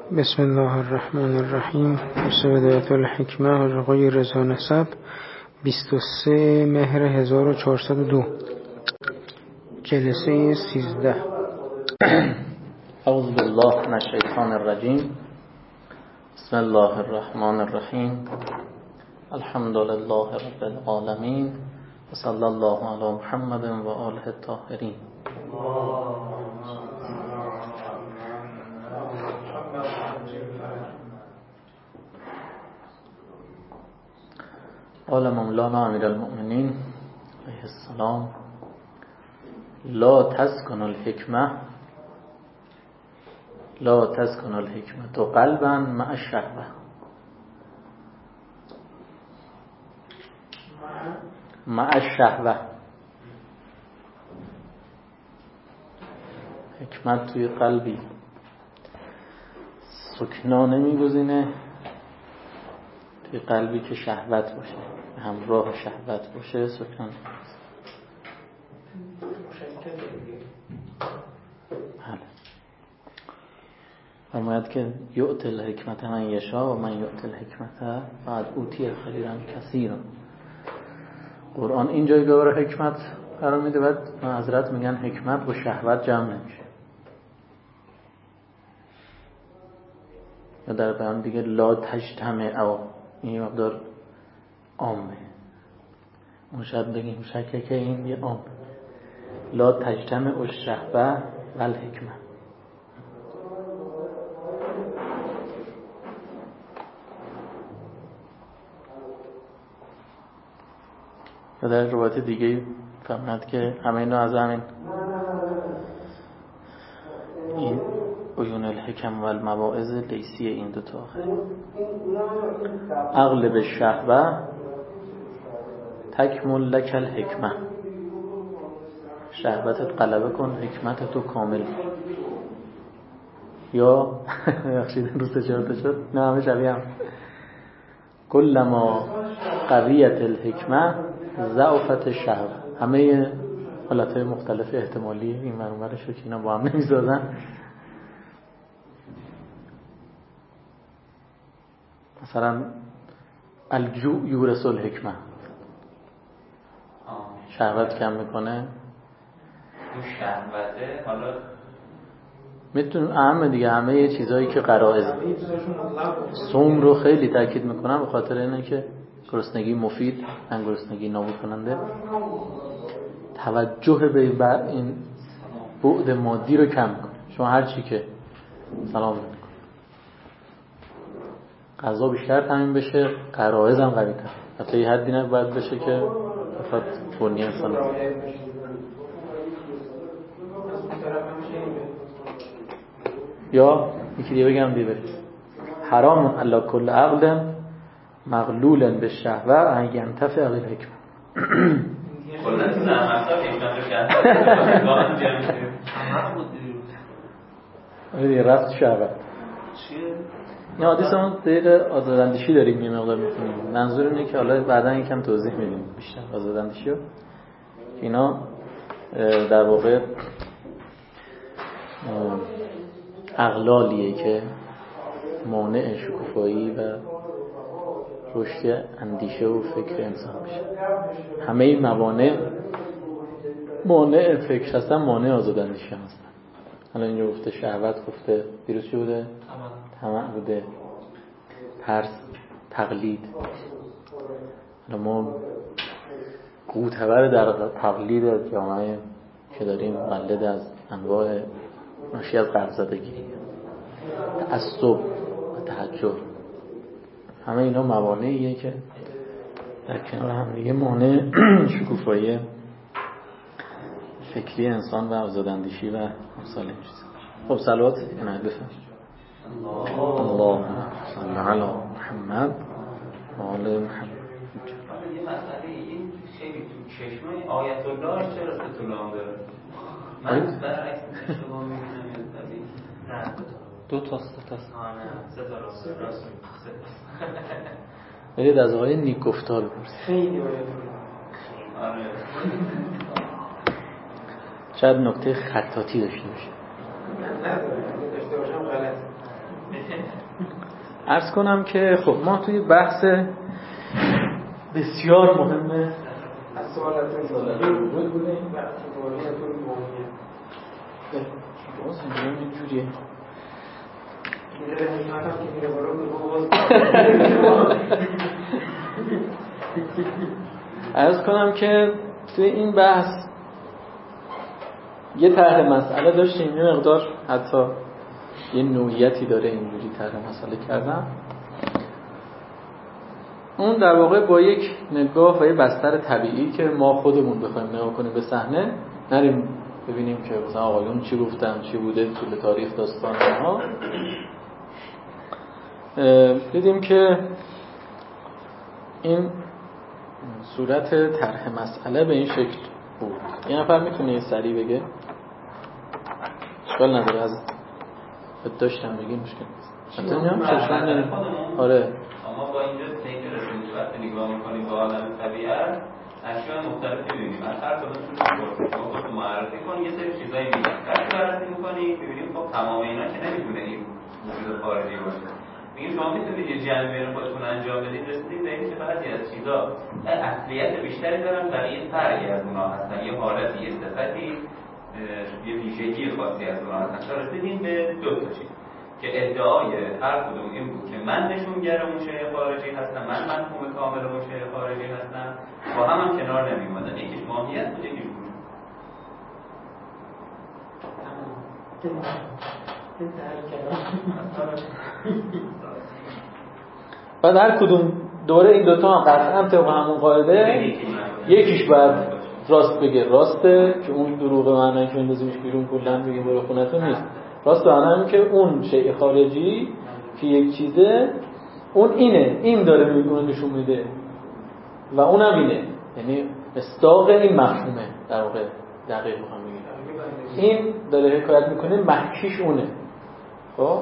بسم الله الرحمن الرحیم. مصداقیت الحکمه آقای رضا نسب 23 مهر 1402 جلسه 13. اعوذ بالله من الشیطان الرجیم. بسم الله الرحمن الرحیم. الحمد لله رب العالمین و صلی الله علی محمد و آله الطاهرین. قال مولانا امیر المؤمنین علیه السلام: لا تسکن الحکمة قلبا مع الشهوة. مع الشهوة حکمت توی قلبی سکنا نمیگزینه، توی قلبی که شهوت باشه، همراه شهوت باشه سکنا. فرماید که یؤتی الحکمت من یشاء و من یؤتی الحکمت فقد اوتی خیرا کثیرا. قرآن این جایگاه رو حکمت قرار میده. بعد حضرت میگن حکمت با شهوت جمع نمیشه. یا در بیان دیگه لا تجتمع، او این مقدار عامه. اون شاید بگیم شکه که این یه عام. لا تجتمع الشهوه و الحکمه. و در روایت دیگه فرمود که همه اینا از همین این عیون الحکم و المواعظ لیسی این دوتا عقل به شهوه تکمل لک الحکمه. شهوتت غلبه کن، حکمت تو کامل. یا بخشید رو سه چهار تا شد، نه همه شبیه هم. کلما قویت الحکمه ضعفت شهوه. همه حالتهای مختلف احتمالی این منومرش رو که اینا با هم نمیزادن. مثلا الجوع یورث الحکمه. شهوت کم میکنه. شهوته حالا میتونه اهم دیگه همه چیزایی که غرائز. صوم رو خیلی تاکید میکنم به خاطر اینه که گرسنگی مفید، نه گرسنگی نابود کننده. توجه به این بعد مادی رو کم کنه. شما هر چی که سلام میکنه غذا بیشتر تامین بشه، غرائز هم قوی تر. حتی یه حدی نباید بشه که فقط بنی انسان. یا یکی دیگه بگم دیگه حرام علی کل عقل مغلول به شهوه ان ینتفع بالحکمه. کلا زحمت ها حکمت رو کرد. دیگه رفت شهوت. نه حدیث اون دیر آزاداندیشی داریم یه مقدار می‌کنیم. منظور اینه که حالا بعداً یکم توضیح میدیم بیشتر آزاداندیشی رو. اینا در واقع اغلالیه که مانع شکوفایی و رشد اندیشه و فکر انسان میشه. همه این موانع مانع فکر هستن، مانع آزاداندیشه هستن. حالا اینجا گفته شهوت، گفته دیروز چی بوده؟ طمع بوده، ترس، تقلید. حالا ما قوتور در تقلید جامعه که داریم مقلد از انواع ناشی از قرض‌زدگی، تعصب و تحجر. همه اینا موانعیه که در کنار هم دیگه مانع شکوفایی فکری انسان و آزاداندیشی و امثال این چیزا. خب صلوات اینه بفرم. اللهم صل علی محمد و آل محمد. یه مسئله این خیلی تو چشمه آیت الله چرا ستولان داره؟ من برعکس اشتباه میبینم یا طبیعی؟ نه دو تا سه تا. نه سه تا راست. برید از آقای نیک گفتار بپرسید. خیلی آره شاید نکته خطاطی داشته باشه. نه داشته باشم غلط. عرض کنم که خب ما توی بحث بسیار مهمه از سوالات وجود بوده این بحث واقعیتون مومیه باز اینجوریه میره حکمت هم که میره برو بگو عرض کنم که توی این بحث یه طرح مسئله داشتیم، یه مقدار حتی یه نوعیتی داره اینجوری طرح مسئله کردم. اون در واقع با یک نگاه و یه بستر طبیعی که ما خودمون بخوایم نگاه کنیم به صحنه، نریم ببینیم که مثلا آقایون چی گفتن، چی بوده طول تاریخ داستان ها، دیدیم که این صورت طرح مسئله به این شکل بود. یه نفر میتونه یه سریع بگه؟ اشکال نداره، از داشتم بگیم مشکل نیست. آره اما با اینجا تیکر رسیدیم وقتی نگاه میکنیم با عالم طبیعت اشیاء مختلفی می‌بینیم. از هر کدومشون شما خودتون معرفی کنید، یه سری چیزایی می‌بینید. وقتی معرفی می‌کنید می‌بینید خب تمام اینا که نمی‌تونه این موجود خارجی باشه. میگیم شما می‌تونید یه جمع بین خودتون انجام بدید، رسیدید به اینکه بعضی از چیزا اصلیت بیشتری دارن، بقیه فرعی از اونها هستن، یه حالتی، یه صفتی، یه ویژگی خاصی از اونها هستن. رسیدیم به دو تا چیز که ادعای هر کدوم این بود که من نشونگر اون شیء خارجی هستم، من مفهوم کامل اون شیء خارجی هستم، با هم کنار نمی‌اومدن. یکیش ماهیت بود، یکیش بود. بعد هر کدوم دوره این دوتا هم قطعا طبق همون قاعده یکیش باید راست بگه راسته، که اون دروغ معنی که اندازیمش بیرون کلا بگه برو خونتون نیست. راست به معنی که اون شیء خارجی که یک چیزه اون اینه، این داره میگونه نشون میده و اونم اینه، یعنی مصداق این مفهومه در واقع. دقیق میخوام بگم این داره حکایت میکنه، محکیش اونه. خب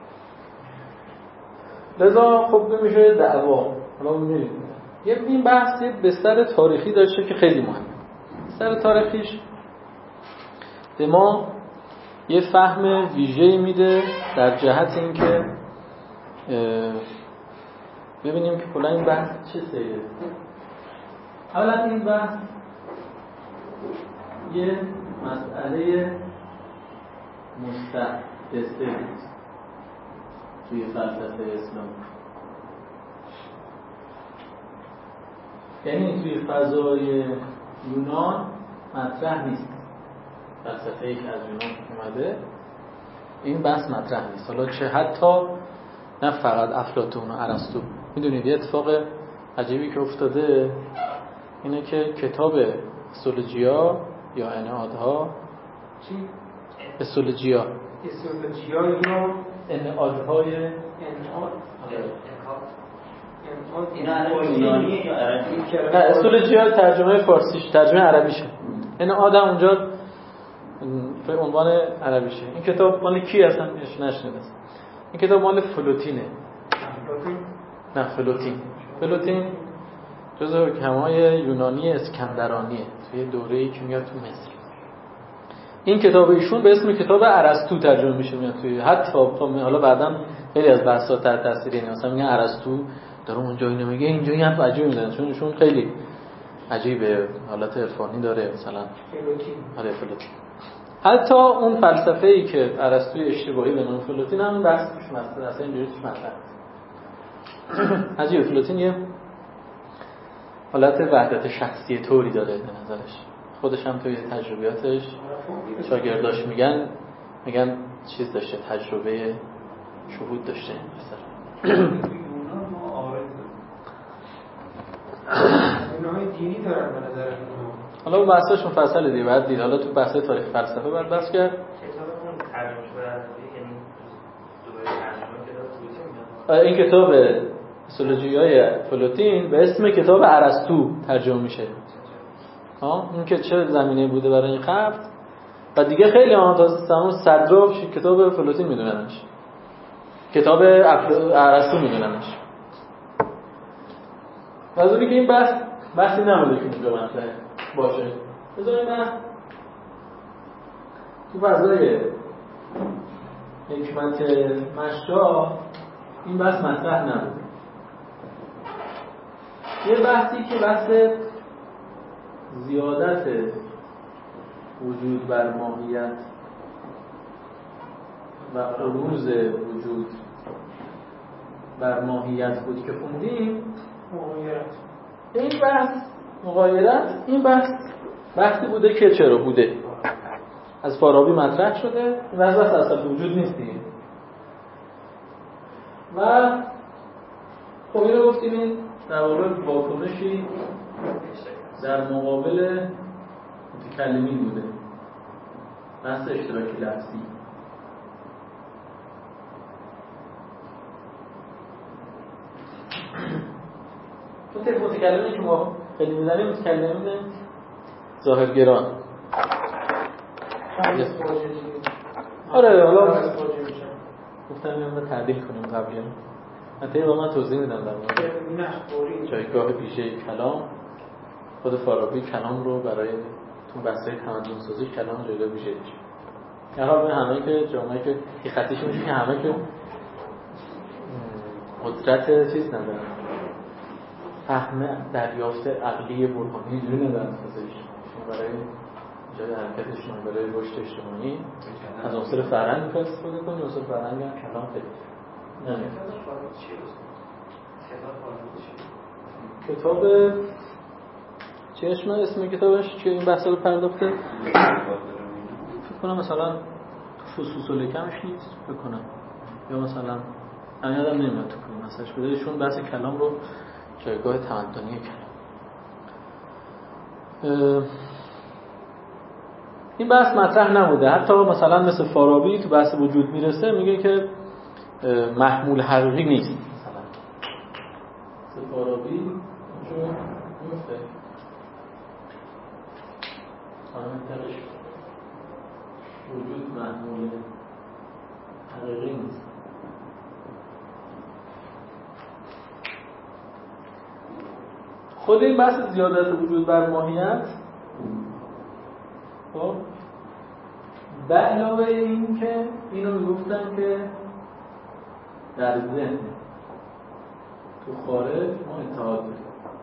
لذا خب میشه دعوا. حالا میبینید این بحث بستر تاریخی داشته که خیلی مهمه. بستر تاریخیش به ما یه فهم ویژه‌ای میده در جهت اینکه ببینیم که کلا این بحث چه سیره. اولا این بحث یه مسئله مستحدثه توی فلسفه اسلام، یعنی توی فضای یونان مطرح نیست. فلسفه‌ای که از یونان اومده این بحث مطرح نیست. حالا چه حتی نه فقط افلاطون و ارسطو. میدونید یه اتفاق عجیبی که افتاده اینه که کتاب استولوژیا یا انعادها چی؟ استولوژیا یا انعادهای انعاد اینا الان یونانیه یا عربی؟ نه استولوژیا ترجمه فارسیش، ترجمه عربیشه. انعاد هم اونجا به عنوان عربیشه. این کتاب مال کی اصلا نشنیده است؟ این کتاب مال فلوتینه. نه فلوتین جزو حکمای یونانی اسکندرانیه توی دوره‌ای که میاد تو مصر. این کتاب ایشون به اسم کتاب ارسطو ترجمه میشه، میاد توی حتی حالا بعداً خیلی از بحث‌ها تحت تاثیر این مثلا میگن ارسطو داره اونجا اینو میگه، اینجا این حرف عجیب میزنه چون ایشون خیلی عجیبه، حالت عرفانی داره مثلا فلوتین. حتی اون فلسفه‌ای که ارسطوی اشتباهی به نام فلوتین هم بحثش مثلا اصلا اینجوری توش مطرح نیست. عجیبه. فلوتین یه حالت وحدت شخصی طوری داره به نظرش. خودش هم توی تجربیاتش شاگرداش میگن چیز داشته، تجربه شهود داشته مثلا. اینهای دینی دارن به نظر من. حالا اون بحثش مفصله دیگه، بعد دید. حالا تو بحث تاریخ فلسفه بعد بحث کرد. کتابمون ترجمه شده یعنی دوباره ترجمه کتاب این کتاب استولوژیای فلوتین به اسم کتاب ارسطو ترجمه میشه. این که چه زمینه بوده برای این خط و دیگه خیلی تا صدر کتاب فلوتین میدوننش، کتاب ارسطو میدوننش. واسه که این بحثی نمونده که اونجا مطرح باشه. بذارید من تو فضای حکمت مشا این بحث مطرح نبود. یه بحثی که بحث زیادت وجود بر ماهیت و عروض وجود بر ماهیت بود که خوندیم. این بحث مغایرت، این بحثی بوده که چرا بوده از فارابی مطرح شده و از بحث اصلا وجود نیست دیگه. و خب این رو گفتیم این در واقع واکنشی در مقابل متکلمین بوده، بحث اشتراکی لفظی. تو تیپ متکلمین که ما خیلی میزنیم متکلمین ظاهرگران. آره حالا گفتم اینو تعدیل کنیم قبلا. من توضیح میدم در مورد جایگاه ویژه کلام. خود فارابی کلام رو برای تو بحث‌های تمدن سازی کلام جایگاه ویژه میشه. در حال همه که جامعه که خطیش میشه که همه که قدرت چیز ندارن، فهم دریافت عقلی برهانی اینجوری ندارن خودش. برای جای حرکتشون برای رشد اجتماعی از عنصر فرهنگ استفاده کنی، عنصر فرهنگ هم کلام خیلی نمیاد. کتاب چه اسم کتابش که این بحثا رو پرداخته؟ فکر کنم مثلا فصوص الحکمش نیست فکر کنم، یا مثلا یادم نمیاد تو کدوم مسئلهش بوده. ایشون بحث کلام رو جایگاه تمدنی کلام. این بحث مطرح نبوده. حتی مثلا مثل فارابی تو بحث وجود میرسه میگه که محمول حقیقی نیست. مثلا مثل فارابی چون میفته آنترش وجود محمول حقیقی نیست. خود این بحث زیادت وجود بر ماهیت خب به علاوه این که اینو میگفتن که در ذهن تو خارج ما اتحاد داریم.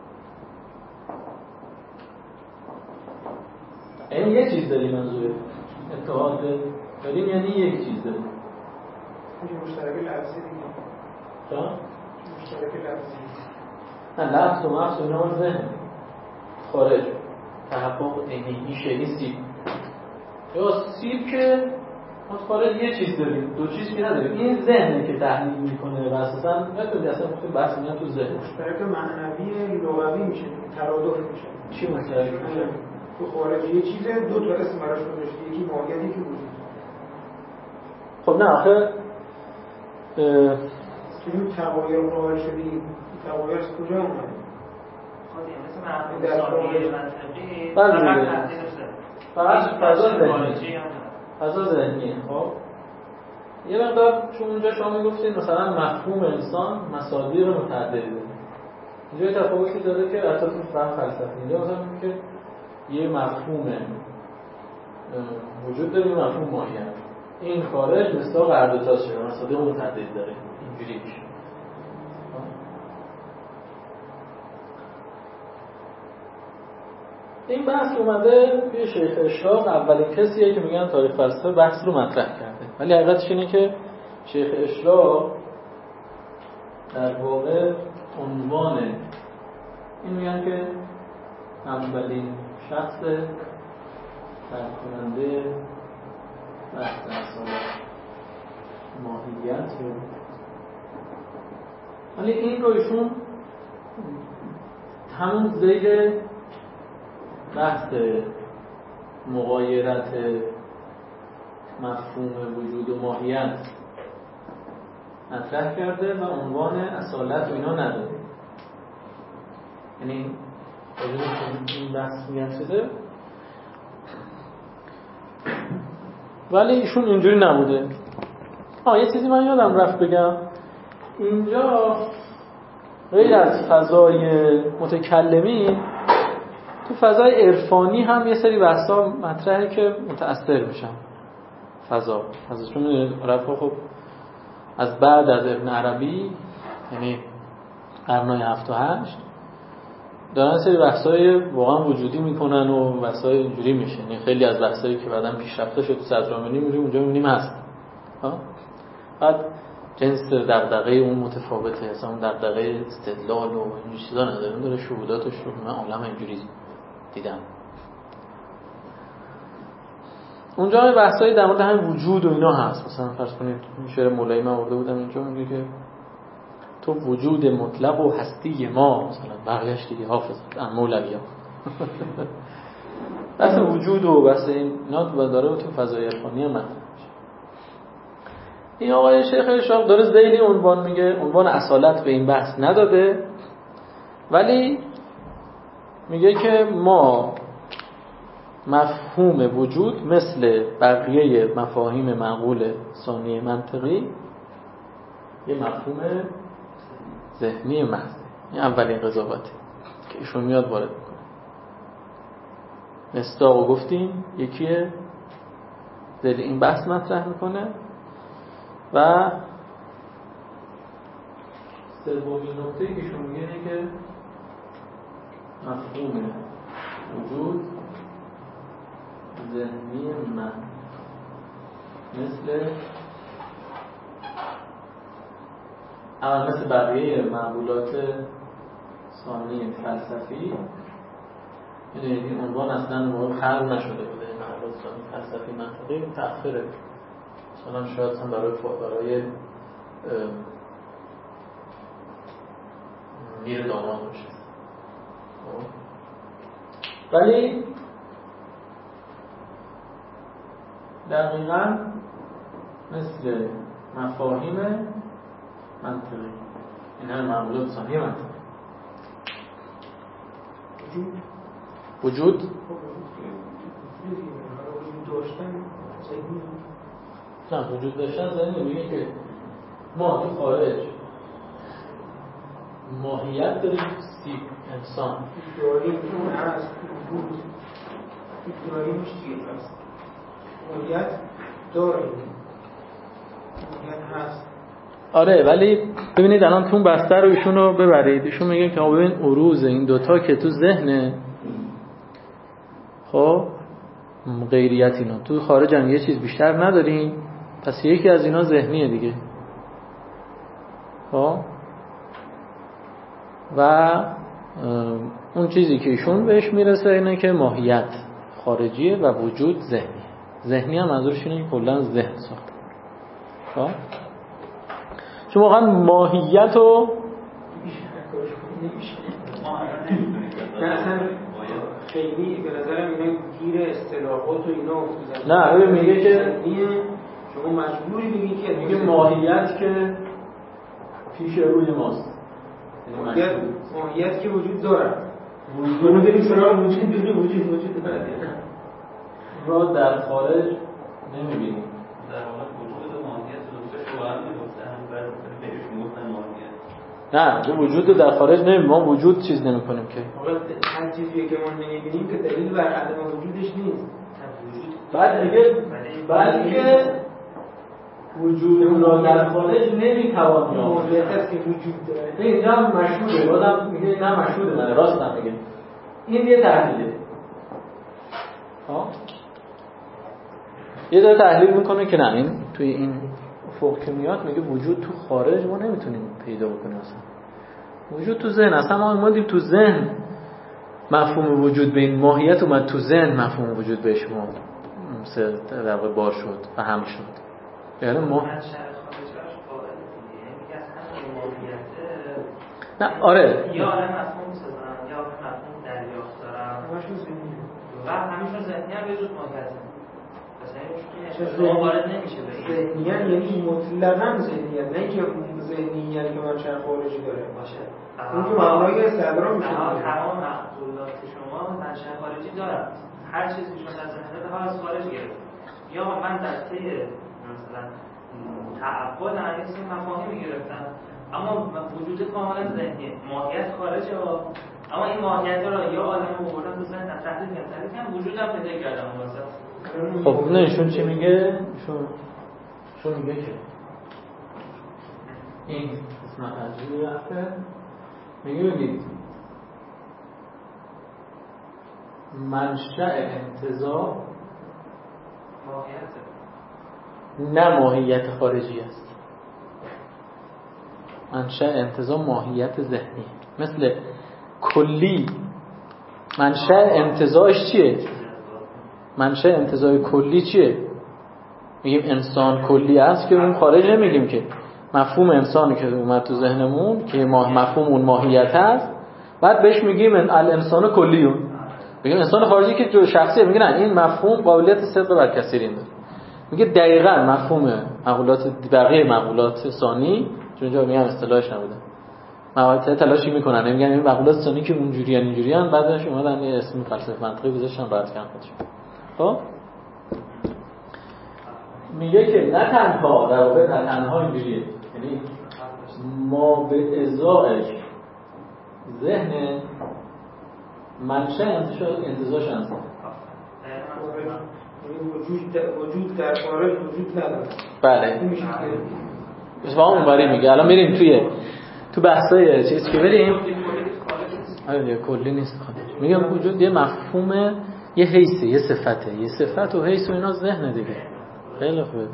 این یه چیز داریم، منظور اتحاد داریم یعنی یک چیز داریم. مشترک لفظی دیگه. چرا؟ مشترک لفظی. نه لفظ و مفظ و اینا ذهن خارج تحقق عینی شیئی سیب یا سیب که ما خارج یه چیز داریم، دو چیز که نداریم. این ذهنه که تحلیل میکنه و اساسا نمیدونی اصلا گفتیم بحث میاد تو ذهن. مشترک معنوی لغوی میشه، ترادف میشه. چی مشترک میشه؟ تو خارج یه چیزه دو تا اسم براش گذاشته، یکی ماهیت یکی وجود. خب نه آخه تو این تغایر قائل شدی، تغایر از کجا اومده؟ در شواهد منطقی فقط فضا ذهنیه. خب یه مقدار چون اونجا شما میگفتید مثلا مفهوم انسان مصادیق متعددی داره، اینجا یه تفاوتی داره که حتی تو فهم فلسفی اینجا مثلا که یه مفهوم وجود داره، یه مفهوم ماهیت. این خارج مثلا قرارداد شده مصادیق متعددی داره، اینجوری میشه. این بحث اومده توی شیخ اشراق، اولین کسیه که میگن تاریخ فلسفه بحث رو مطرح کرده. ولی حقیقتش اینه که شیخ اشراق در واقع عنوان این میگن که اولین شخص طرح کننده بحث اصلا ماهیت رو، ولی این رو ایشون همون زیر بحث مغایرت مفهوم وجود و ماهیت مطرح کرده و عنوان اصالت و اینا نداره. یعنی این بحث میگن شده، ولی ایشون اینجوری نبوده. یه چیزی من یادم رفت بگم، اینجا غیر از فضای متکلمین تو فضای عرفانی هم یه سری بحثا مطرحه که متأثر میشن. فضا چون میدونید عرفا خب از بعد از ابن عربی، یعنی قرن‌های 7 و 8 دارن سری بحث‌های واقعا وجودی میکنن و بحث‌های اینجوری میشه. یعنی خیلی از بحثایی که بعداً پیشرفته شد تو صدرامنی میریم اونجا میبینیم هست. بعد جنس دغدغه اون متفاوته، اصلا اون دغدغه استدلال و این چیزا نداره، داره شهوداتش رو من عالم اینجوری دیدم. اونجا بحثایی در مورد همین وجود و اینا هست. مثلا فرض کنید شعر مولایی من آورده بودم اینجا، میگه که تو وجود مطلق و هستی ما، مثلا بقیه‌اش دیگه حافظ ان مولوی ها بحث وجود و بحث اینا تو داره تو فضای عرفانی هم مطرح میشه. این آقای شیخ اشراق داره ذیلی عنوان میگه، عنوان اصالت به این بحث نداده، ولی میگه که ما مفهوم وجود مثل بقیه مفاهیم معقول ثانی منطقی یه مفهوم ذهنی محض. این اولین قضاوته که ایشون میاد وارد میکنه. مصداق گفتیم یکیه، ذیل این بحث مطرح میکنه و سومین نکته که ایشون میگه اینه که مفهوم وجود ذهنی من مثل بقیه معقولات ثانی فلسفی، این عنوان اصلا خلق نشده بوده. این معقولات ثانی فلسفی منطقی تأخیره، مثلا شاید هم برای میر داماد باشه، ولی دقیقاً مثل مفاهیم منطقی، این همه معقولات ثانی منطقی. وجود نه، وجود داشتن ذهنی. میگه که ما تو خارج ماهیت داریم، انسان داریم هست، وجود داریمش چیه هست، ماهیت داریم، ماهیت هست. آره، ولی ببینید الان تو اون بسته رو ایشون رو ببرید، ایشون میگه که ببین عروض این دوتا که تو ذهنه، خب غیریت اینا تو خارج هم یه چیز بیشتر نداریم، پس یکی از اینا ذهنیه دیگه. خب و اون چیزی که ایشون بهش میرسه اینه که ماهیت خارجیه و وجود ذهنیه. ذهنی هم منظورش اینه که کلا ذهن ساخته. خب چون واقعا ماهیت و اصلا خیلی به نظرم اینا گیر اصطلاحات و اینا افتادن. نه ببین میگه که شما مجبوری بگی که میگه ماهیت که پیش روی ماست، ماهیت که وجود داره، وجود داریم سراغ وجود داره را در خارج نمیبینیم. در واقع وجود و ماهیت دوستش رو هم میگفتن، بعد بهش میگفتن ماهیت. نه تو وجود رو در خارج نمیبینیم، ما وجود چیز نمیکنیم که هر چیزی که ما نمیبینیم که دلیل بر عدم وجودش نیست. بعد دیگه بلکه وجود را در خارج نمیتوان یافت. ماهیت است که وجود داره. اینجا هم مشهوده، بازم میگه نه مشهوده، من راست هم میگه این یه تحلیله. یه داره تحلیل میکنه که نه، این توی این افق که میاد میگه وجود تو خارج ما نمیتونیم پیدا بکنیم، اصلا وجود تو ذهن. اصلا ما اومدیم تو ذهن مفهوم وجود به این ماهیت اومد تو ذهن، مفهوم وجود بهش ما در واقع بار شد و هم شد. یعنی ما نه آره یا مفهوم سازن یا مفهوم دریافت دارن و همیشون ذهنی هم به جز ماهیت شما وارد نمیشه به این ذهنیت، یعنی مطلقاً ذهنیت، نه اینکه ذهنیت که منشأ خارجی داره باشه. اون که معنای صدرا میشه. تمام محصولات شما منشأ خارجی دارن، هر چیزی شما در ذهنیت ها از خارج گرفت. یا من در طی مثلا تعبد انیس مفاهیمی گرفتم، اما وجود کاملا ذهنیه، ماهیت خارجه، اما این ماهیت رو یا آدم آوردن تو ذهن تحلیل کردن، وجودم پیدا کردم واسه. خب نه ایشون چی میگه؟ ایشون میگه که این قسمت از روی رفته میگه ببینید منشأ انتزاع نه ماهیت خارجی است. منشأ انتزاع ماهیت ذهنی. مثل کلی منشأ انتزاعش چیه؟ منشأ انتزاع کلی چیه؟ میگیم انسان کلی است که اون خارج نمیگیم که مفهوم انسانی که اومد تو ذهنمون که مفهوم اون ماهیت هست، بعد بهش میگیم الانسان کلیون. میگیم انسان خارجی که جو شخصیه، میگه نه این مفهوم قابلیت صدق بر کثیرین داره. میگه دقیقاً مفهوم مقولات بقیه مقولات ثانی، چون اینجا میگم اصطلاحش نبوده، مقولات تلاشی میکنن میگن این مقولات ثانی که اونجوریان اینجوریان، بعدش اومدن یه اسم فلسفه منطقی گذاشتن راحت کردن خودشون. خب میگه که نه تنها در واقع نه تنها اینجوریه، یعنی ما به ازاش ذهن منشأ انتزاعش هست. وجود در خارج وجود نداره. بله اسمه اونوری میگه. الان میریم تو بحثای چیز که بریم آره کلی نیست خودش. میگم وجود یه مفهومه، یه حیثه، یه صفته، یه صفت و حیث و اینا ذهنه دیگه. خیلی خوبه.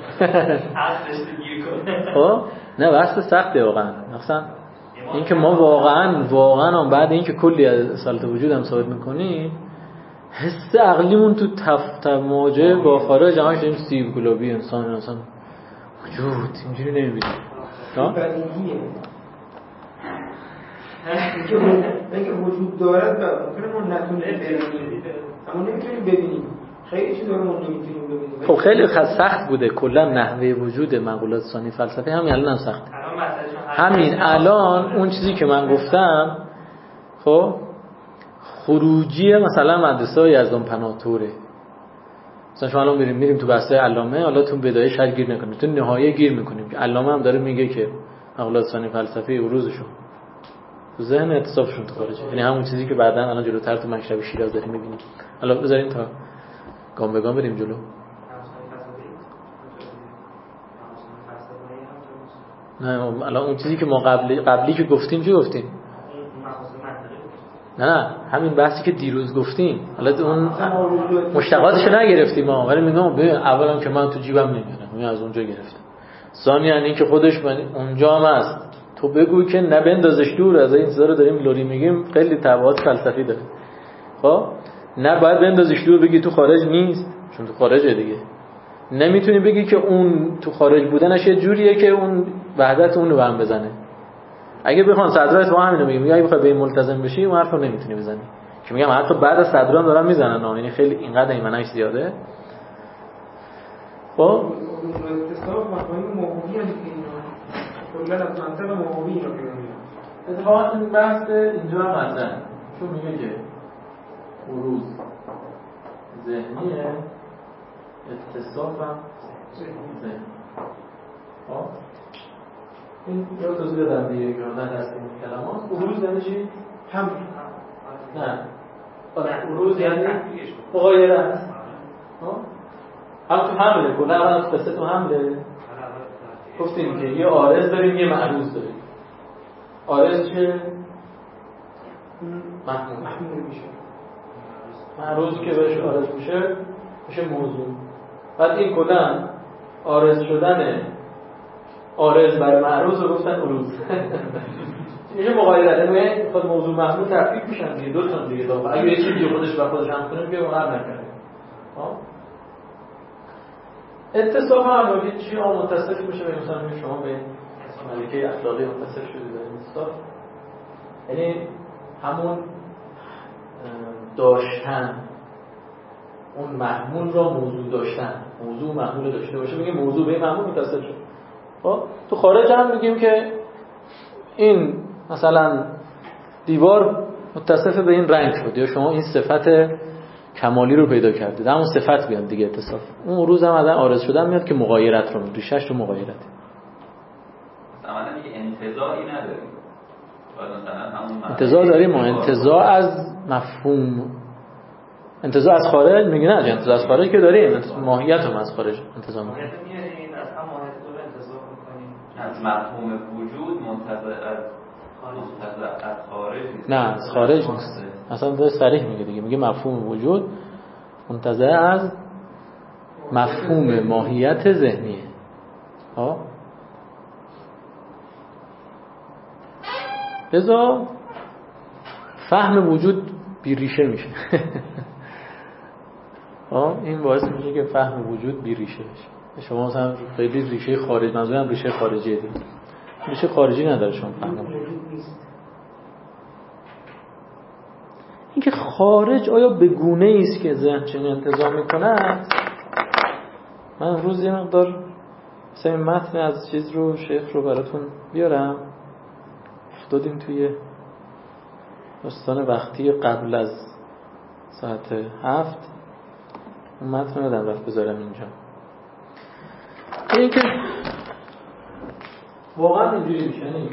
خب نه بحث سخته واقعا. مثلا این که ما واقعا بعد این که کلی از اصالت وجود هم ثابت میکنیم، حس عقلیمون تو مواجهه با خارج همش داریم سیب گلابی انسان وجود اینجوری نمیبینیم. بدیهیه اینکه وجود دارد ممکنه ما نتونیم ببینیم، اما نمیتونیم ببینیم. خیلی چیزا رو ما نمیتونیم ببینیم. خب خیلی سخت بوده کلا نحوه وجود مقولات ثانی فلسفه. همین الان هم سخته. همین الان اون چیزی که من گفتم خب خروجی مثلا مدرسه یزدان پناه‌طوره. مثلا شما الان میریم تو بحث علامه، حالا تو بدایه شاید گیر نکنیم، تو نهایه گیر میکنیم که علامه هم داره میگه که مقولات ثانی فلسفه عروضشون تو ذهن اتصافشون تو خارجه، یعنی همون چیزی که بعداً الان جلوتر تو مکتب شیراز داریم میبینیم. حالا بذاریم تا گام به گام بریم جلو. نه الان اون چیزی که ما قبلی که گفتیم چی گفتیم؟ نه همین بحثی که دیروز گفتیم، حالا اون مشتقاتش رو نگرفتیم ما، ولی میگم ببین اولا که من تو جیبم نمیارم، من از اونجا گرفتم. ثانیاً این که خودش اونجا هم هست، تو بگو که نه بندازش دور، از این چیزا رو داریم لوری میگیم، خیلی تبعات فلسفی داره. خب نه باید بندازش دور بگی تو خارج نیست، چون تو خارجه دیگه. نمیتونی بگی که اون تو خارج بودنش یه جوریه که اون وحدت اون رو به هم بزنه. اگه بخوان صدرات با همینو میگم، اگه بخوای به این ملتزم بشی اون حرفو نمیتونی بزنی. که میگم حتی بعد از صدرام دارن میزنن، یعنی خیلی اینقدر ایمنش زیاده. خب اتصاف مفاهیم موهومی هم کلا از منطق موهومی رو میگم. اتفاقا این بحث اینجا هم مطرحه، چون میگه که عروض ذهنیه، اتصاف هم ذهنی. خب این رو توضیح بدم دیگه که نه دست این کلمات. عروض یعنی چی؟ هم نه عروض یعنی مغایرت. هم تو حمله، کلا اول قصه تو حمله گفتیم که یه عارض داریم یه معروض داریم. عارض چه؟ محمول میشه. معروض که بهش عارض میشه موضوع. بعد این کلا عارض شدن عارض بر معروض رو گفتن عروض. میشه مغایرت، یعنی خود موضوع محمول تفکیک میشن دیگه، دو تا دیگه داخل. اگه یه چیزی خودش با خودش هم کنه میگه مقرر نکنه. اتصاف هم البته چی متصل میشه به مثلا شما به ملکه اخلاقی متصل شدید به اتصاف، یعنی همون داشتن اون محمول را موضوع داشتن، موضوع محمول داشته باشه، میگه موضوع به محمول متصل شد. خب تو خارج هم میگیم که این مثلا دیوار متصف به این رنگ شد، یا شما این صفت کمالی رو پیدا کردید، همون صفت بیاد دیگه اتصاف. اون روز هم ازن عارض شدن میاد که مغایرت رو ریشش رو مغایرت. مثلا دیگه انتزاعی نداریم. انتزاع داریم، ما انتزاع از مفهوم، انتزاع از خارج میگه نه، انتزاع از خارج که داریم، ماهیت هم از خارج انتزاع میکنیم. از مفهوم وجود منتزع از خارج نیست. نه از خارج نیست، اصلا داره صریح میگه دیگه، میگه مفهوم وجود منتزع از مفهوم ماهیت ذهنیه. لذا فهم وجود بی ریشه میشه. این باعث میشه که فهم وجود بی ریشه بشه. شما مثلا خیلی ریشه خارج، منظورم ریشه خارجیه دیگه، ریشه خارجی نداره شما فهم اینکه خارج آیا به گونه‌ای است که ذهن چنین انتظام می‌کند. من امروز یه مقدار مثلا این متن از چیز رو شیخ رو براتون بیارم، افتادیم توی داستان وقتی قبل از ساعت 7. اون متن رو یادم رفت بذارم اینجا. اینکه واقعا اینجوری میشه، یعنی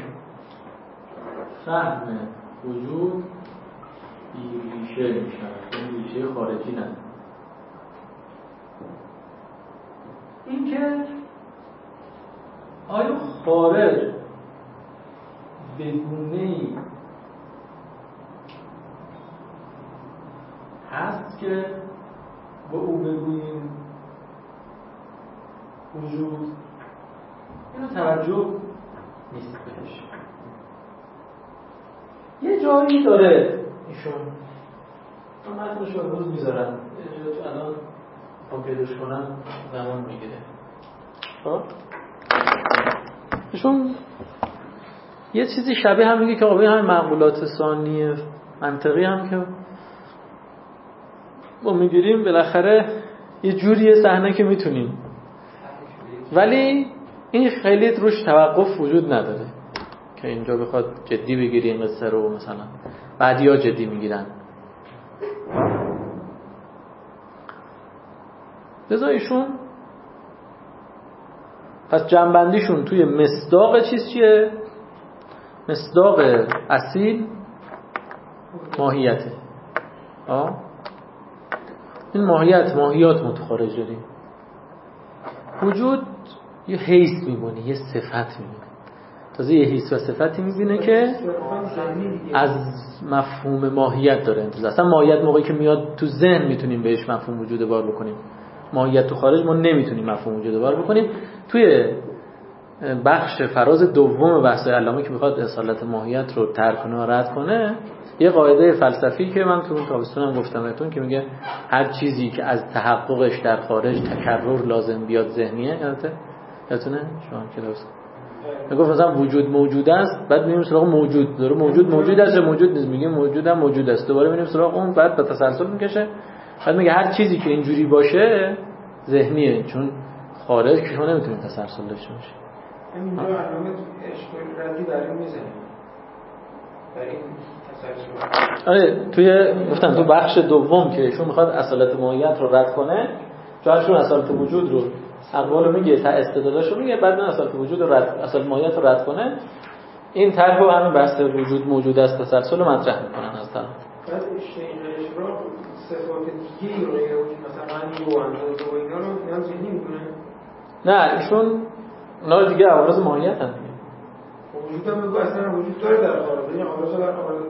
فهم وجود بی ریشه میشه، این ریشه خارجی نه. اینکه آیا خارج به گونه‌ای هست که با او بگوییم وجود، اینو توجه نیست بهش. یه جایی داره ایشون، من متنش رو روز میذارم، یه جایی الان با پیداش کنم زمان میگیره. ایشون یه چیزی شبیه هم میگه که آقا همین معقولات ثانی منطقی هم که ما میگیریم بالاخره یه جوریه صحنه که میتونیم، ولی این خیلی روش توقف وجود نداره که اینجا بخواد جدی بگیری این قصه رو، مثلا بعدیا جدی میگیرن. لذا ایشون پس جنبندیشون توی مصداق چیز چیه؟ مصداق اصیل ماهیته. این ماهیات متخارج داریم. وجود یه حیث میبونه، یه صفت میبونه. تازه یه حیث و صفتی میبینه که از مفهوم ماهیت داره انتظار. اصلا ماهیت موقعی که میاد تو ذهن میتونیم بهش مفهوم وجود بار بکنیم، ماهیت تو خارج ما نمیتونیم مفهوم وجود بار بکنیم. توی بخش فراز دوم بحث علامه که میخواد اصالت ماهیت رو ترک کنه و رد کنه، یه قاعده فلسفی که من تو اون تابستونم گفتم بهتون که میگه هر چیزی که از تحققش در خارج تکرر لازم بیاد ذهنیه. یادتونه شما که درست میگفت مثلا وجود موجود است، بعد میریم سراغ موجود، داره موجود است یا موجود نیست، میگه موجودم موجود است، دوباره میریم سراغ اون، بعد به تسلسل میکشه، بعد میگه هر چیزی که اینجوری باشه ذهنیه، چون خارج که شما نمیتونید تسلسل داشته باشه. همینجا علامه اشکال ردی در این میزنه، در این تسلسل. آره توی گفتم تو بخش دوم که ایشون میخواد اصالت ماهیت رو رد کنه، چون اصالت وجود رو اقوالو میگه، تا استدلالاشو میگه، بعد من اصالت وجود رو اصالت ماهیت رو رد کنه، این طرح رو همین بحث وجود موجود است تسلسل رو مطرح میکنن از طرف. بعد شیخ را صفات دیگه رو مثلا معنی و اندازه و اینا رو اینا ذهنی میکنه. نه ایشون اونا دیگه عوارض ماهیت هم دیگه. وجود هم بگو اصلا وجود داره در خارج، یعنی عوارض در عوارض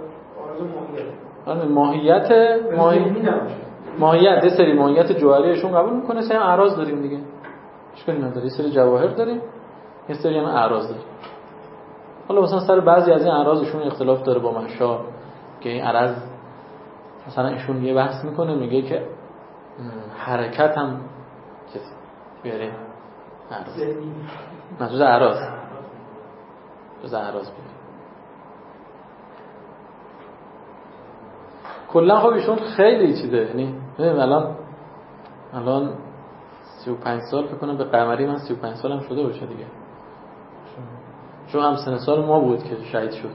ماهیت. ماهیت یه سری ماهیت جوهریشون قبول میکنه، سری اعراض داریم دیگه. اشکالی نداره، یه سری جواهر داریم، یه سری هم اعراض داریم. حالا مثلا سر بعضی از این اعراضشون اختلاف داره با مشا که این عرض مثلا ایشون یه بحث میکنه، میگه که حرکت هم چیزی بیاریم مجوز اعراض جز اعراض بیاریم. کلا خب ایشون خیلی چیده، یعنی الان 35 سال فکر کنم به قمری، من 35 سالم شده باشه دیگه، چون هم سن سال ما بود که شهید شد.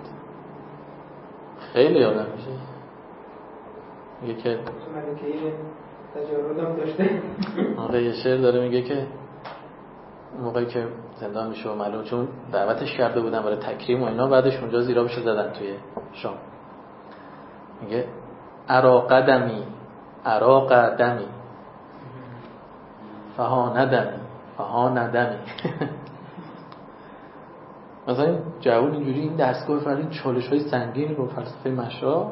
خیلی آدم میشه، میگه که تجاردم داشته. آقا یه شعر داره میگه که موقعی که زندان میشه و معلوم چون دعوتش کرده بودن برای تکریم و اینا، بعدش اونجا زیرابش زدن توی شام، میگه ارا قدمی فها ندمی مثلا این جوون اینجوری این دستگاه فرین چالش‌های سنگین رو فلسفه مشا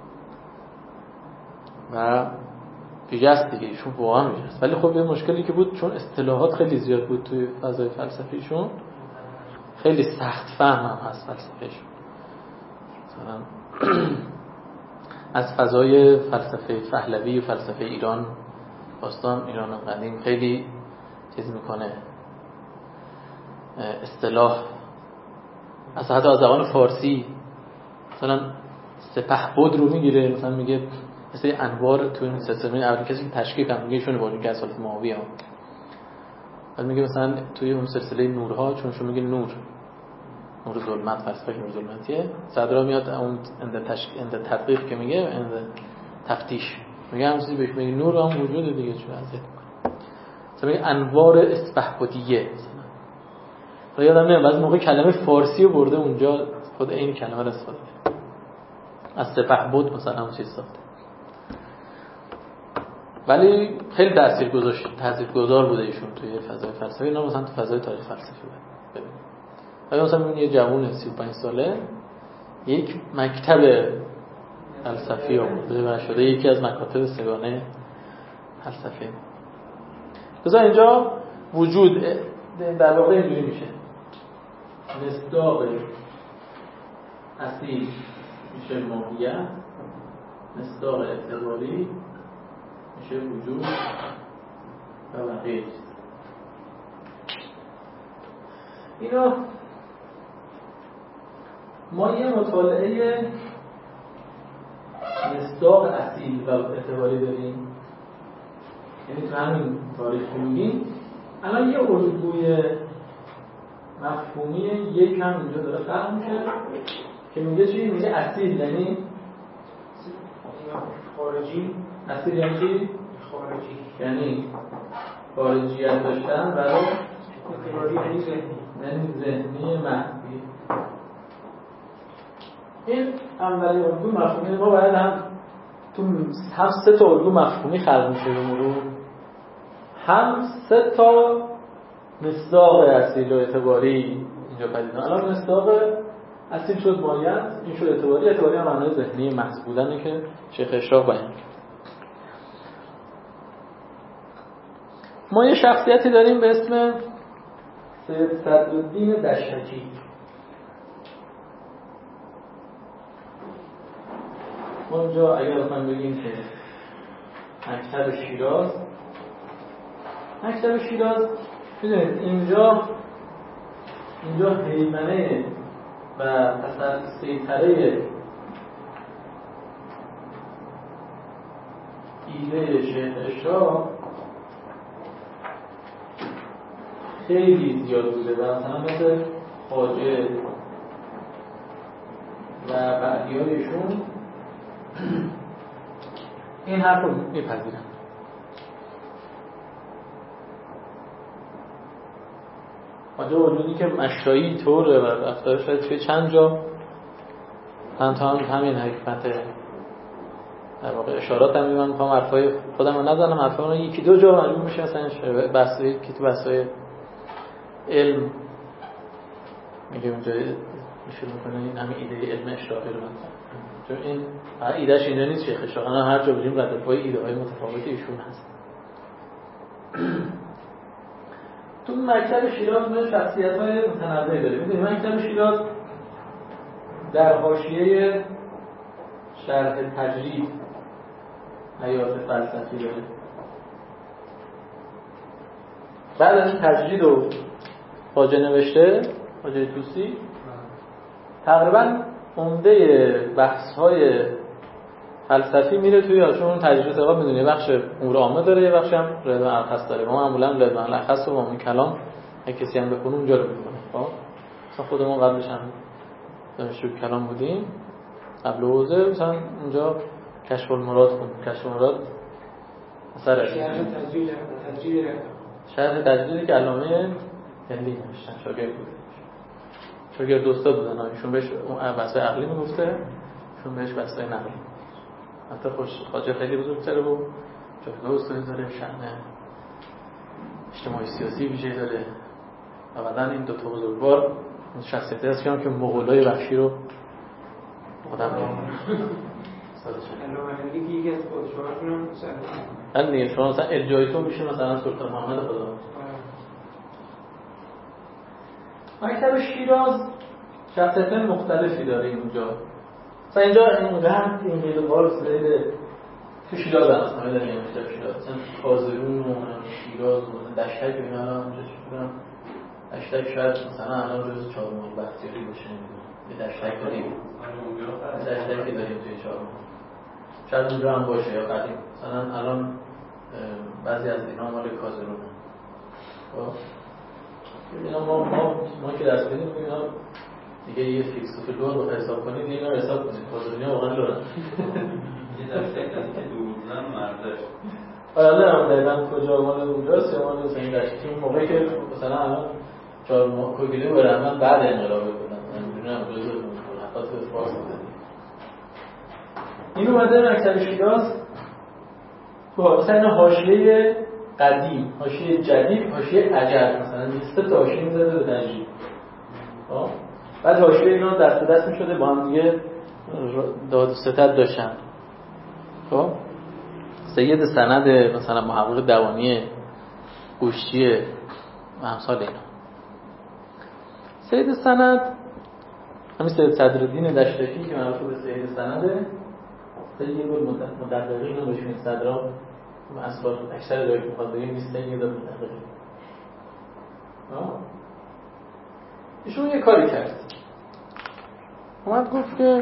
و ویژه است دیگه، ایشون واقعا ویژه است. ولی خب یه مشکلی که بود چون اصطلاحات خیلی زیاد بود توی فضای فلسفیشون، خیلی سخت فهم هم هست فلسفهشون. مثلا از فضای فلسفه پهلوی و فلسفه ایران باستان، ایران قدیم خیلی چیز میکنه، اصطلاح از حتی از زبان فارسی مثلا سپهبد رو میگیره، مثلا میگه مثلا انوار تو این سلسله اول کسی که تشکیک هم میگه ایشونه با اینکه اصالت معاویه ها، بعد میگه مثلا توی اون سلسله نورها چون شو میگه نور ظلمت، فلسفه نور ظلمتیه، صدرا میاد اون اند تدقیق که میگه اند تفتیش میگه همون چیزی بهش میگه نور هم وجود دیگه چون ازت مثلا میگه انوار اسپهبدیه مثلا. یادم نمیاد بعضی موقع کلمه فارسی رو برده اونجا خود این کلمه رو استفاده کرده، از سپهبد مثلا همون چیز ساخته. ولی خیلی تاثیرگذار بوده ایشون توی فضای فلسفی، نه مثلا تو فضای تاریخ فلسفی ببینید. ولی مثلا میبینید یه جوون 35 ساله یک مکتب فلسفی آورده و شده یکی از مکاتب سگانه فلسفی. بذار اینجا وجود در واقع اینجوری میشه، مصداق اصیل میشه ماهیت، مصداق اعتباری میشه وجود و بقیه چیز. اینو ما یه مطالعه مصداق اصیل و اعتباری داریم، یعنی تو همین تاریخ که میگیم الان یه الگوی مفهومی یک هم اینجا داره خلق میشه که میگه چی؟ میگه اصیل یعنی خارجی. اصیل یعنی چی؟ خارجی یعنی خارجیت داشتن برای اعتباری یعنی ذهنی محضی. این اولین الگوی مفهومی ما باید هم سه تا الگو مفهومی خلق میشه به مرور، هم سه تا مصداق اصیل و اعتباری اینجا پدید میاد. الان مصداق اصیل شد ماهیت، این شد اعتباری. اعتباری هم معنای ذهنی محض بودنه که شیخ اشراق بیان کرد. ما یه شخصیتی داریم به اسم سید صدرالدین دشتی. ما اینجا اگر بخوایم بگیم که مکتب شیراز ببینید اینجا هیمنه و اصلا سیطره ایده شیخ اشراق خیلی زیاد بوده و مثلا مثل خواجه و بعدیایشون این حرف رو میپذیرن. خواجه وجودی که مشایی طوره و رفتارش شاید توی چند جا همین حکمت در واقع اشارات هم میمون میخوام حرفای خودم رو نزنم، حرفای من یکی دو جا مجبور میشه مثلا بحثایی که تو بحثای علم میگه اونجا میشه میکنه این همین ایده علم اشراقی رو مثلا، چون این ایدهش اینجا نیست شیخ اشراق، هر جا بودیم رد پای ایده های متفاوت ایشون هست. تو مکتب شیراز ما شخصیت های متنوعی داریم. میدونیم مکتب شیراز در حاشیه شرح تجرید حیات فلسفی داره. بعد از این تجرید رو خواجه نوشته، خواجه طوسی، تقریبا عمده بحث‌های فلسفی میره توی چون تجرید تقریبا میدونی بخش امور عامه داره، یه بخش هم رضا الخص داره. ما معمولا رضا الخص و عمومی کلام اگه کسی هم بخونه اونجا رو می‌خونه. خب مثلا خودمون قبلش هم دانشجو کلام بودیم قبل حوزه، مثلا اونجا کشف المراد خوندیم. کشف المراد اثر شرح تجریدی که علامه هندی نوشتن، شاگرد بود. شاگرد دوستا بودن، ایشون بهش بحث‌های عقلی میگفته، ایشون بهش بحث‌های نقلی. حتی خواجه خیلی بزرگتره و جایگاه استادی داره، شأن اجتماعی سیاسی ویژه‌ای داره و بعدن این دو تا بزرگوار شخصیتی هست که مغولای وحشی رو آدم یکی از پادشاهاشون هم دیگه شما مثلا الجایتون میشه مثلا سلطان محمد خدا. مکتب شیراز شخصیت‌های مختلفی داره اینجا. مثلا اینجا اینقدر این قیدوار زده تو شیراز هست، همه داریم مکتب شیراز، مثلا کازرون و شیراز و دشتک و اینا الان اونجا چی کنم؟ دشتک شاید مثلا الان روز چهارمحال بختیاری باشه، یه دشتک داریم، دشتکی داریم توی چهارمحال، شاید اونجا هم باشه یا قدیم، مثلا الان بعضی از اینا مال کازرون هم. اینا ما که دست بدیم اینا دیگه یه فیکس و فلور رو حساب کنید، اینا رو حساب کنید، کازرونی ها واقعا لورن یه دشتک هست که دوزن مردش نه دقیقا کجا مال اونجاست یا مال مثلا این دشتکی اون موقعی که مثلا الان 4 ماه کوگیلی و رحمن بعد انقلاب بودن، من میدونم جزء ملحقات فارس بودن. این اومده مکتب شیراز تو مثلا اینا حاشیه قدیم، حاشیه جدید، حاشیه عجل، مثلا 3 تا حاشیه می‌ذاره به نجیب. بعد حاشیه اینا دست به دست می‌شده با هم دیگه داد و ستد داشتن. خب سید سند مثلا محقق دوانی گوشتی و امثال اینا. سید سند همین سید صدرالدین دشتکی که معروف به سید سنده، سید مدققین رو بهشون صدرا اصلا اکثر دارید میخواد بگیم نیست سید مدققین. ایشون یه کاری کرد، اومد گفت که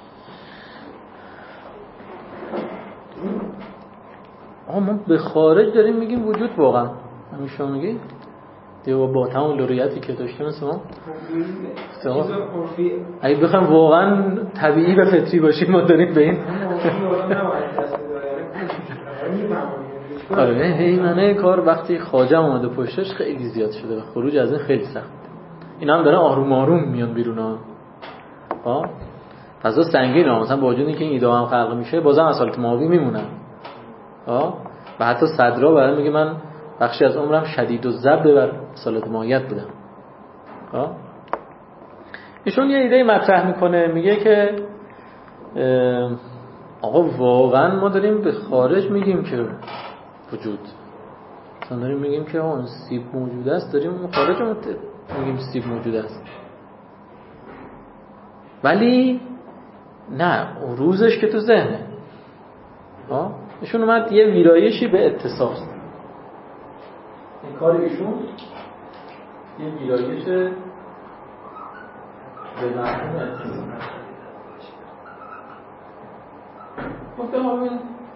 ما به خارج داریم میگیم وجود واقعا همین شما میگی دیگه با تمام لوریتی که داشته مثل ما اگه بخوایم واقعا طبیعی و فطری باشیم ما داریم به این آره هیمنه کار وقتی خواجه اومده پشتش خیلی زیاد شده و خروج از این خیلی سخت. اینا هم دارن آروم آروم میان بیرون ها. فضا سنگینه، مثلا با وجود اینکه این ایده هم خلق میشه بازم اصالت ماوی میمونن و حتی صدرا برای میگه من بخشی از عمرم شدید و ضبط بر اصالت ماهیت بودم. ایشون یه ایده مطرح میکنه، میگه که آقا واقعا ما داریم به خارج میگیم که وجود، مثلا داریم میگیم که اون سیب موجود است، داریم اون خارج میگیم سیب موجود است، ولی نه اون روزش که تو ذهنه. ایشون اومد یه ویرایشی به اتصاف، این کار ایشون یه ویرایش به مفهوم اتصاف گفتم همین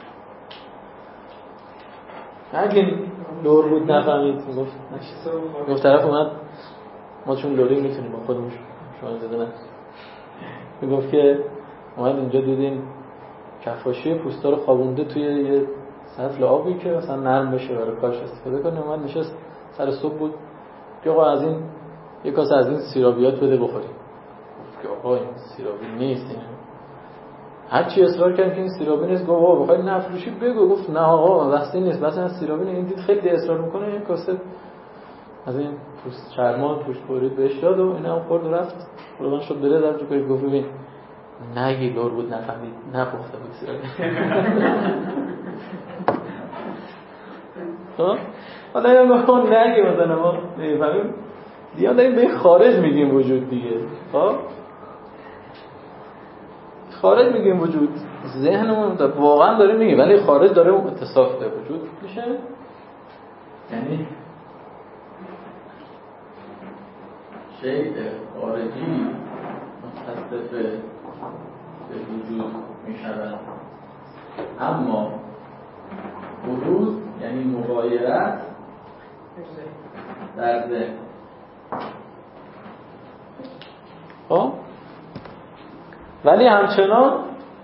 اگه لور بود نفهمید گفت طرف اومد ما چون لوری میتونیم با خودمون شما زده نه میگفت که اومد اینجا دیدیم کفاشی پوستا رو خوابونده توی یه سطل آبی که مثلا نرم بشه برای کارش استفاده کنه. اومد نشست سر صبح بود که آقا از این یه کاسه از این سیرابیات بده بخوریم. گفت که آقا این سیرابی نیست، این هرچی اصرار کردن که این سیرابی نیست. گفت آقا بخوای نفروشی بگو. گفت نه آقا بحثی نیست، مثلا سیرابی این دید خیلی اصرار میکنه یه کاسه از این پوست چرما پوست برید بهش داد و اینا خورد و رفت. قربان شد بره در جو که گفت ببین نگی لور بود نفهمید نپخته بود سیرابی. حالا یا ما نگی مثلا ما نمیفهمیم دیگه داریم به خارج میگیم وجود دیگه. خارج میگیم وجود، ذهنمون واقعا داره میگه ولی خارج داره اون اتصاف به وجود میشه. یعنی شیء خارجی متصف به وجود میشود، اما بروز یعنی مغایرت در ذهن. ولی همچنان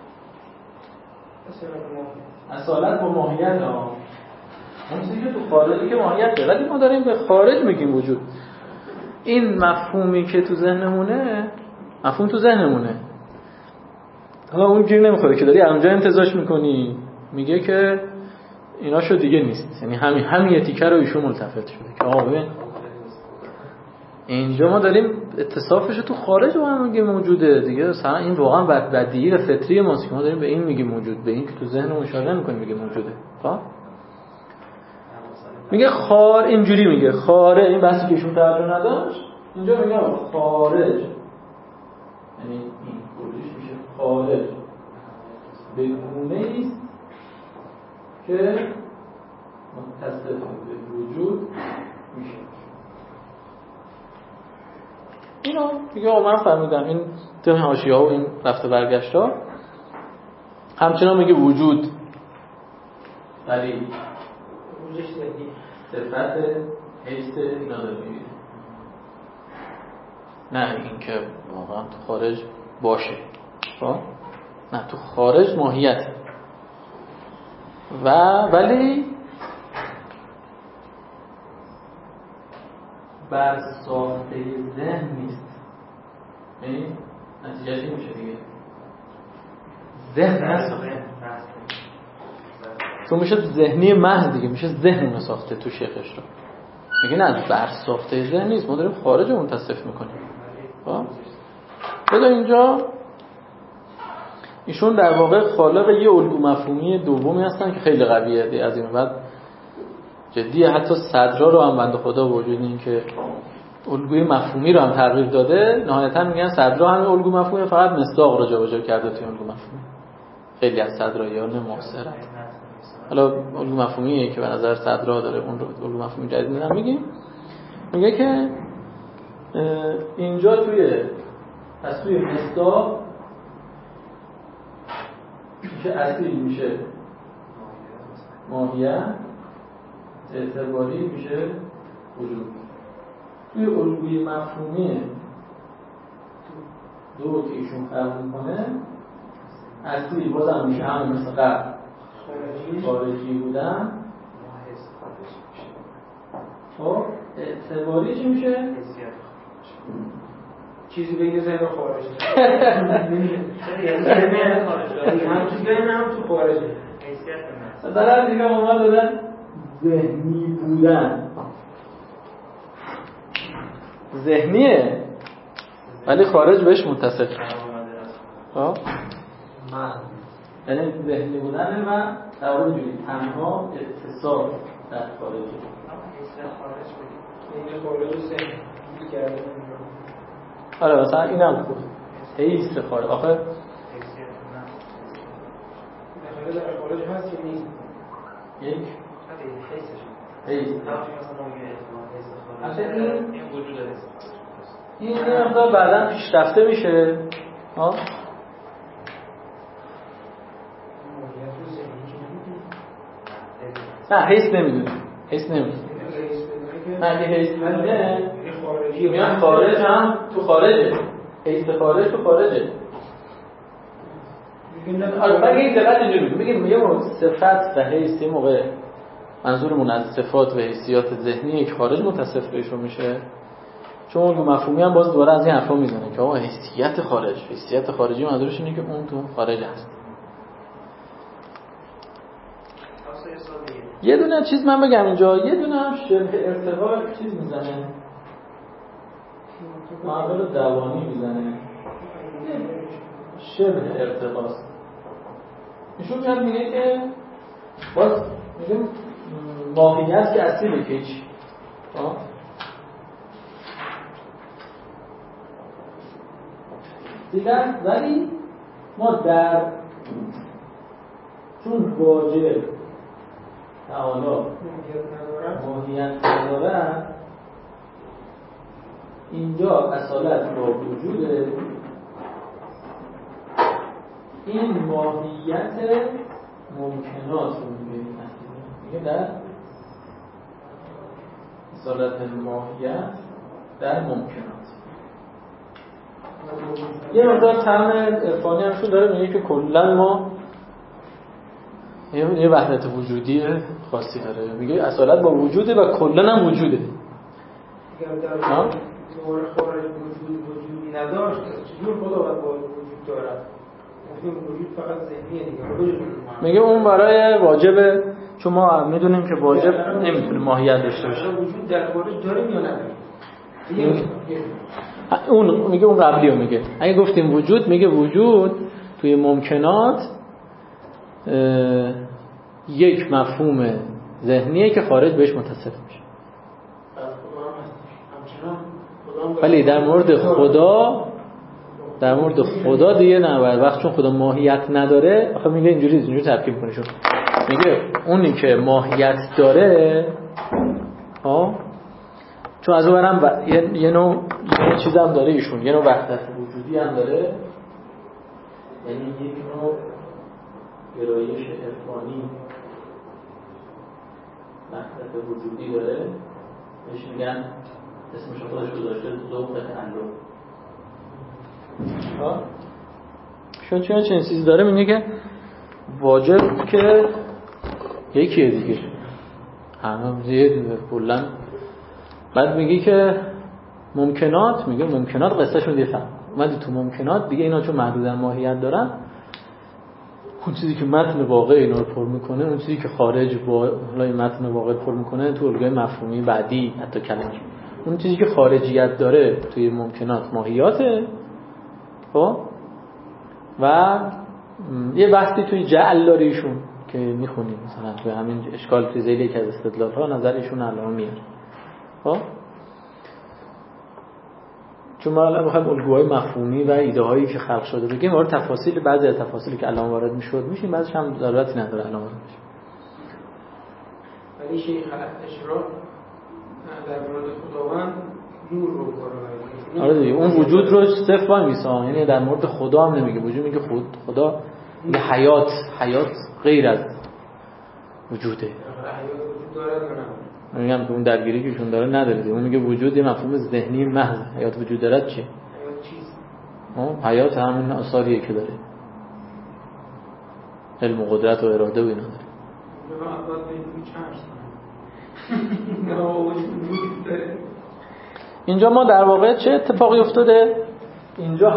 اصالت با ماهیت ها اون چیزی که تو خارجی که ماهیته، ولی ما داریم به خارج میگیم وجود. این مفهومی که تو ذهنمونه، مفهوم تو ذهنمونه، حالا اون گیر نمیخوره که داری اونجا انتزاعش میکنی، میگه که ایناشو دیگه نیست. یعنی همین یه تیکه رو ایشون ملتفت شده که آقا ببین اینجا ما داریم اتصافش تو خارج با هم میگه موجوده دیگه. مثلا این واقعا بدیهی و فطری ماست که ما داریم به این میگیم موجود، به این که تو ذهن اشاره میکنیم میگه موجوده. خب میگه اینجوری میگه خارج، این بحثی که ایشون توجه نداشت اینجا میگه خارج، یعنی این خروجش میشه خارج به گونه‌ای است که متصف به وجود میشه. اینو دیگه من فهمیدم این تو حاشیه‌ها و این رفته برگشت‌ها. همچنان میگه وجود ولی وجودش ذهنی صفت حس نداره، نه این که واقعا تو خارج باشه، نه تو خارج ماهیت ولی بر ساخته ذهن نیست. یعنی نتیجهش این میشه دیگه ذهن نساخته، تو میشه ذهنی محض دیگه، میشه ذهن ساخته تو شیخش رو میگه نه بر ساخته ذهن نیست، ما داریم خارج رو متصف میکنیم. بذار اینجا ایشون در واقع خالق یه الگو مفهومی دومی هستن که خیلی قویه دیگه. از این بعد جدیه، حتی صدرا رو هم بنده خدا وجود این که الگوی مفهومی رو هم تغییر داده، نهایتا میگن صدرا همین الگو مفهومی فقط مصداق رو جابجا کرده توی الگو مفهومی. خیلی از صدراییان معاصر حالا الگو مفهومیه که به نظر صدرا داره، اون رو الگو مفهومی جدید هم میگیم. میگه که اینجا توی مصداق میشه اصیل، میشه ماهیت، اعتباری میشه وجود. توی الگوی مفهومی دو که ایشون خلق میکنه اصلی بازم میشه همون مثل قبل خارجی بودن. خب اعتباری چی میشه؟ چیزی بین ذهن و خارج. هم تو ذهن هم تو خارجه. مثلا دیگه اومد دادن ذهنی بودن، ذهنیه ولی خارج بهش متصف. خب یعنی ذهنی بودن و در واقع جوری تنها اتصال در خارجه. این خارج ذهن کرده. آره مثلا اینم خوب حیث خارج. آخه داخل در خارج هست که نیست. یک حیث این وجود هست. این مقدار بعداً پیشرفته میشه. نه حیث نمیدونی، نه اگه حیث بدونه میان خارج هم تو خارجه، حیث خارج تو خارجه. آره این دقت اینجوری میگیم یه صفت و حیث یه موقع منظورمون از صفات و حیثیات ذهنی که خارج متصف بهشون میشه، چون اون مفهومی هم باز دوباره از این حرفا میزنه که آقا حیثیت خارجی منظورش اینه که اون تو خارج هست. یه دونه چیز من بگم اینجا، یه دونه هم شبه ارتباط چیز میزنه، معامل دوانی میزنه، شبه ارتباط. ایشون میاد میگه که باز میگم ماهیت که اصیله که هیچ دیگر، ولی ما در چون واجب تعالی ماهیت ندارد اینجا اصالت با وجوده، این ماهیت ممکنات رو میگه در اصالت ماهیت در ممکنات. یه مقدار طعم عرفانی همشون داره، میگه که کلا ما یه وحدت وجودی خاصی داره، میگه اصالت با وجوده و کلا هم وجوده. دوباره خارج وجودی نداشت چجور خدا باید با وجود دارد؟ وجود فقط ذهنیه دیگه. میگه اون برای واجبه، چون ما میدونیم که واجب نمیتونه ماهیت داشته باشه. وجود در خارج داریم یا نداریم؟ اون میگه اون قبلی رو میگه. اگه گفتیم وجود، میگه وجود توی ممکنات یک مفهوم ذهنیه که خارج بهش متصف میشه. ولی در مورد خدا دیگه نه. وقت چون خدا ماهیت نداره، آخه میگه اینجوری ترکیب کنه. شون میگه اونی که ماهیت داره چون از اون برم یه نوع چیز هم داره ایشون، یه نوع وحدت وجودی هم داره، یعنی یک نوع گرایش عرفانی وحدت وجودی داره، بهش میگن اسمش خودش گذاشته ذوق تعلق. چون چنین چیزی داره، میگه که واجب که یکیه دیگه، همه زیاد کلا. بعد میگه که ممکنات، میگه ممکنات قصهشون دیگه فهم. ولی تو ممکنات دیگه اینا چون محدودن ماهیت دارن، اون چیزی که متن واقع اینا رو پر میکنه، اون چیزی که خارج با متن واقع پر میکنه تو الگوی مفهومی بعدی حتی کلمه، اون چیزی که خارجیت داره توی ممکنات ماهیاته. خب و یه بحثی توی جعل داره ایشون که میخونیم مثلا توی همین اشکال فیزیلی که از استدلال ها نظرشون علامه میاره. خب چون ما الان میخوایم الگوهای مفهومی و ایده هایی که خلق شده بگیم، وارد تفاصیل بعضی از تفاصیلی که الان وارد میشیم، بعضیش هم ضرورتی نداره الان وارد بشیم. ولی شیخ اشراق در مورد خداوند نور رو کاره. آره دیگه، اون وجود رو صفر وای میسان، یعنی در مورد خدا هم نمیگه وجود، میگه خدا میگه حیات غیر از وجوده. حیات وجود داره یا نه؟ میگم که اون درگیری که ایشون داره نداره. اون میگه وجود یه مفهوم ذهنی محض. حیات وجود داره چیه؟ حیات چیست؟ حیات همین آثاریه که داره، علم و قدرت و اراده و اینا داره. اینجا ما در واقع چه اتفاقی افتاده؟ اینجا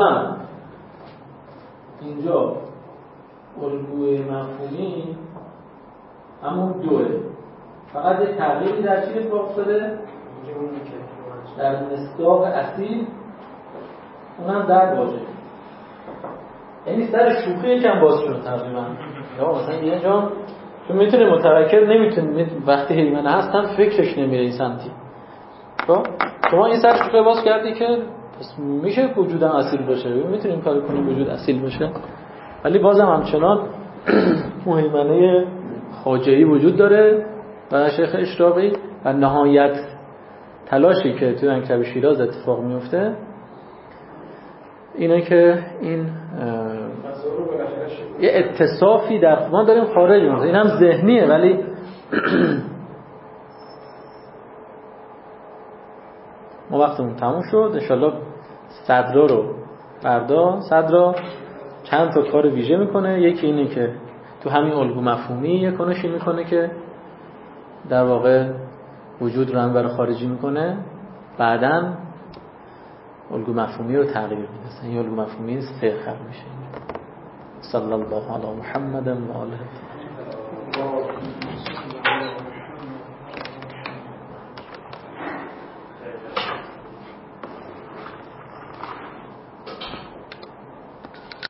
الگوی مفهومی همون دوه، فقط یه تغییری در چی اتفاق افتاده؟ در مصداق اصیل، اونم در واژه. یعنی سر شوخی یکم باز شد تقریبا. یا مثلا یه جا چون میتونه متفکر نمیتونه وقتی حیوانه هستن فکرش نمیره این سمتی. خب شما این سر شوخی باز کردی که پس میشه وجودم اصیل باشه، میتونیم کار کنیم وجود اصیل باشه، ولی بازم همچنان مهمنه خواجه‌ای وجود داره و شیخ اشراقی و نهایت تلاشی که توی انکب شیراز اتفاق میفته اینه که این یه اتصافی در ما داریم خارج میشه. این هم ذهنیه ولی ما وقتمون تموم شد. انشالله صدرا رو فردا صدرا چند تا کار ویژه میکنه. یکی اینه که تو همین الگو مفهومی یک کنشی میکنه که در واقع وجود رو انور خارجی میکنه، بعداً الگو مفهومی رو تغییر میده. این الگو مفهومی سه خط میشه. صلی الله علی محمد و آله.